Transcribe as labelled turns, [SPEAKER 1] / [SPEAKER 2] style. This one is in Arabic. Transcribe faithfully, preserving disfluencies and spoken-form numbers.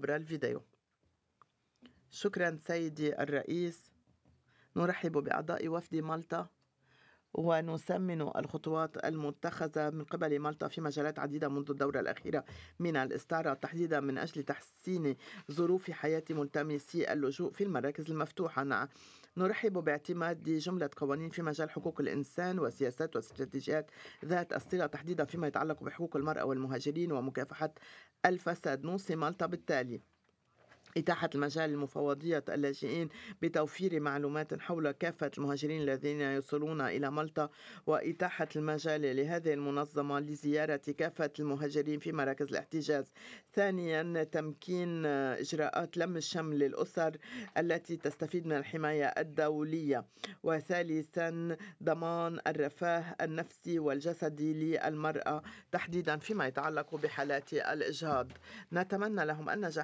[SPEAKER 1] عبر الفيديو. شكرا سيدي الرئيس. نرحب بأعضاء وفد مالطا ونثمن الخطوات المتخذة من قبل مالطا في مجالات عديدة منذ الدورة الأخيرة من الاستعراض، تحديدا من أجل تحسين ظروف حياة ملتمسي اللجوء في المراكز المفتوحة. نرحب باعتماد جملة قوانين في مجال حقوق الإنسان وسياسات واستراتيجيات ذات الصلة، تحديدا فيما يتعلق بحقوق المرأة والمهاجرين ومكافحة الفساد. نوصي مالطا بالتالي: إتاحة المجال لمفوضية اللاجئين بتوفير معلومات حول كافة المهاجرين الذين يصلون إلى مالطا، وإتاحة المجال لهذه المنظمة لزيارة كافة المهاجرين في مراكز الاحتجاز. ثانيا، تمكين إجراءات لم الشمل للأسر التي تستفيد من الحماية الدولية. وثالثا، ضمان الرفاه النفسي والجسدي للمرأة، تحديدا فيما يتعلق بحالات الإجهاض. نتمنى لهم النجاح